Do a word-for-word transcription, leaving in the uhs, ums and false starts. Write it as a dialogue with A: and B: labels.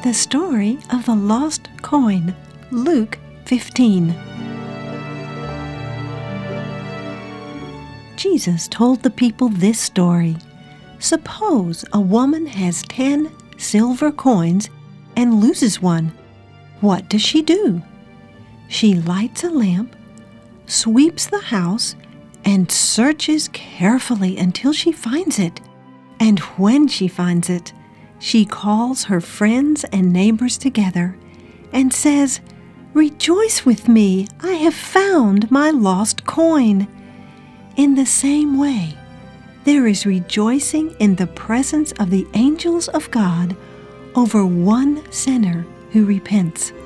A: The story of the lost coin, Luke fifteen. Jesus told the people this story. Suppose a woman has ten silver coins and loses one. What does she do? She lights a lamp, sweeps the house, and searches carefully until she finds it. And when she finds it, she calls her friends and neighbors together and says, "Rejoice with me, I have found my lost coin." In the same way, there is rejoicing in the presence of the angels of God over one sinner who repents.